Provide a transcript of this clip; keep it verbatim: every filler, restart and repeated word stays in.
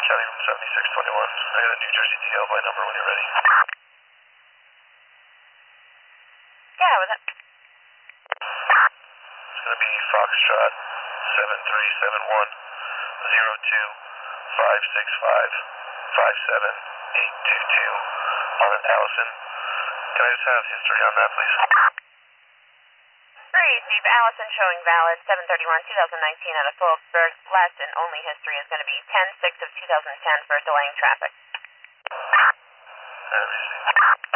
County Room seventy-six twenty-one. I got a New Jersey T L by number when you're ready. Yeah, was it? It's going to be Foxtrot seven three seven one zero two five six five five seven eight two two on an Allison. Can I just have history on that, please? Three, Chief Allison showing valid seven thirty-one twenty nineteen out of Phillipsburg. Last and only history is going to be ten six of two thousand ten for delaying traffic. Let me see.